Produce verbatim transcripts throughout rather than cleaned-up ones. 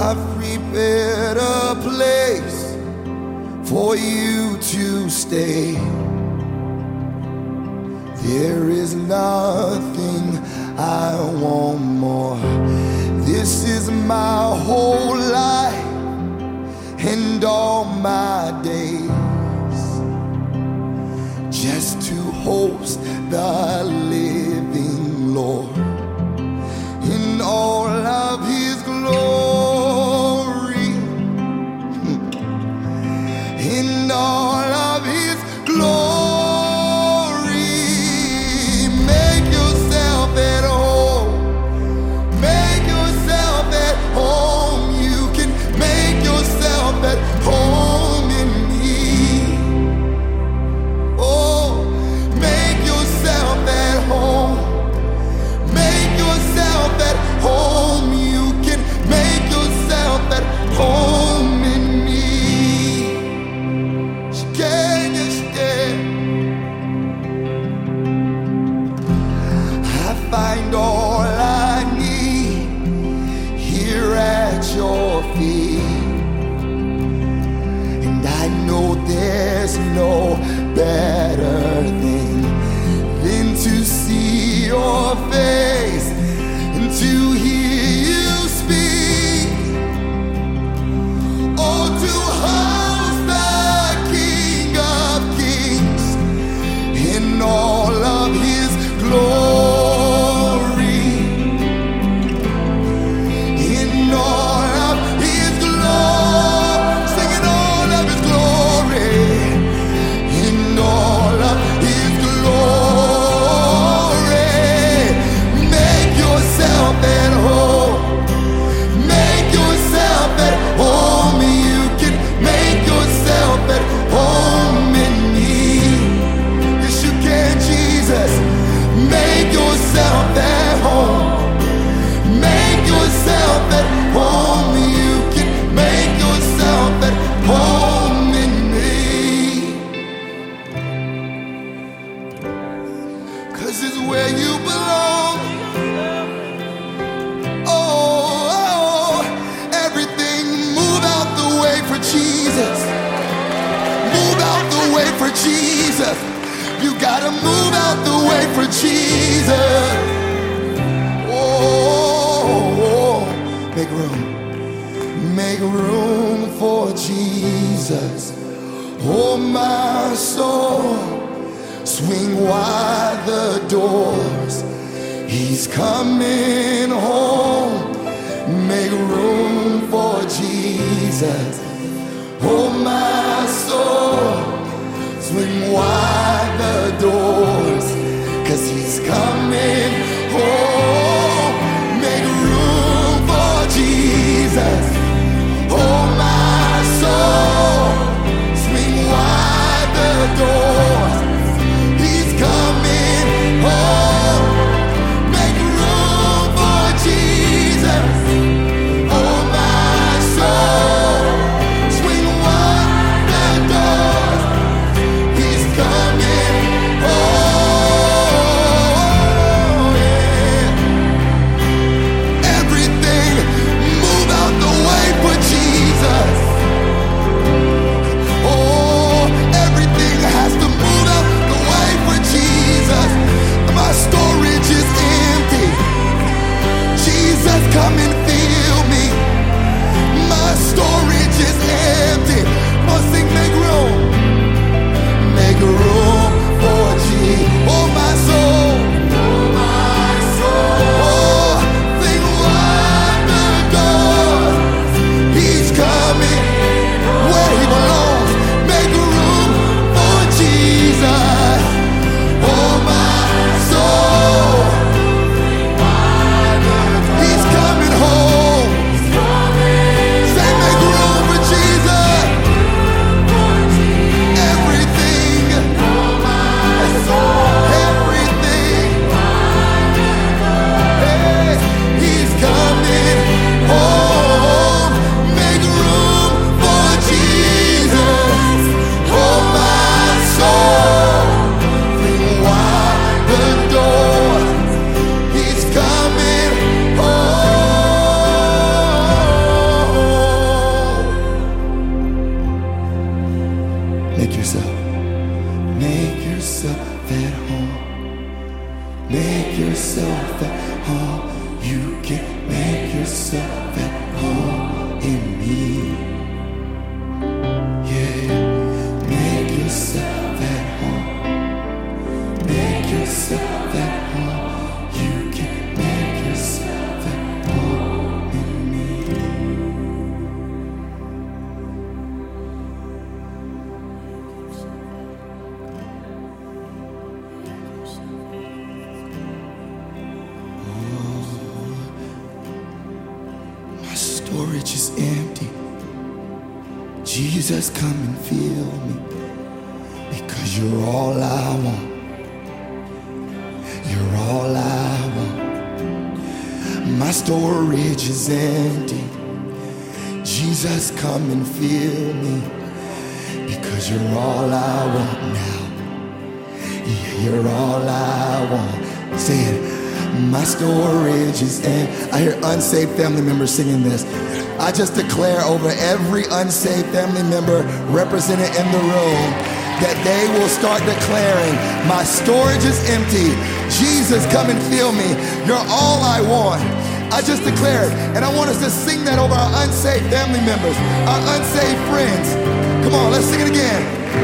I've prepared a place for you to stay. There is nothing I want more. This is my whole life and all my days, just to host the living Lord in all of His glory, in all of His glory. Make yourself at home. Make yourself at home. You can make yourself at home in me. Oh, make yourself at home. Make yourself at home. You can make yourself at home in me. Can you stand? I find all I need here at your feet, and I know there's no better thing than to see your face and to hear you speak. Oh, to host the King of Kings in all of His glory, in all of His glory, singing all of His glory, in all of His glory. Make yourself at home. Make yourself at home. You can make yourself at home in me. Yes, you can, Jesus. Make yourself at home. Make yourself at home. You can make yourself at home in me. 'Cause it's where you belong. Oh, oh, everything move out the way for Jesus. Move out the way for Jesus. You gotta move out the way for Jesus. Oh, make room. Make room for Jesus. Oh, my soul, swing wide the doors. He's coming home. Make room for Jesus. Oh, my soul, swing wide the doors, 'cause He's coming home. Make room for Jesus. Oh, my soul, swing wide the doors. He's coming home. Make room for Jesus. Oh, my soul, swing wide the doors. He's coming. storage is empty. Jesus, come and fill me, because you're all I want. You're all I want. My storage is empty. Jesus, come and fill me, because you're all I want now. Yeah, you're all I want. Say it. My storage is empty. I hear unsaved family members singing this. I just declare over every unsaved family member represented in the room that they will start declaring, my storage is empty. Jesus, come and fill me. You're all I want. I just declared, and I want us to sing that over our unsaved family members, our unsaved friends. Come on, let's sing it again.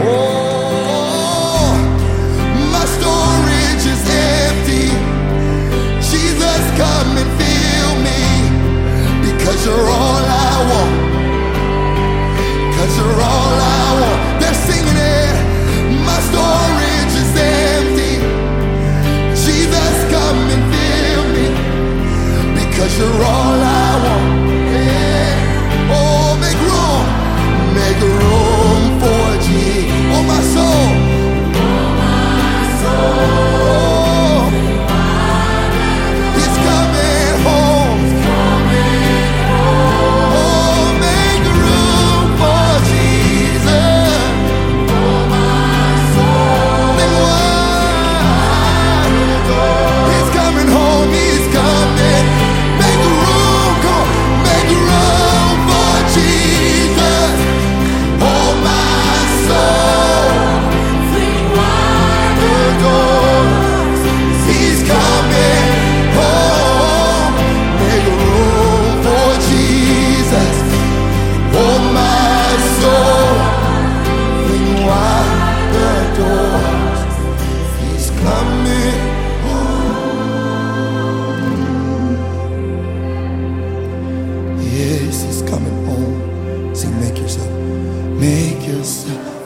Oh, my storage is empty. Jesus, come and fill me, because you're all I want. Because you're all I want. They're singing it. My storage is empty. Jesus, come and fill me, because you're all I want. Yeah. Oh, make room. Make room for Jesus. Oh, my soul. Oh, my soul. Oh, he's coming home. Coming home. Oh, make room for Jesus. Oh, my soul. Sing wide. He's coming home. He's coming. Make room. Come on. Make room for Jesus. Oh, my soul. Sing wide the doors. He's coming home. Make room for Jesus. Oh, my soul. Sing wide the doors. He's coming home. Yes, he's coming home. Sing, make yourself, make yourself.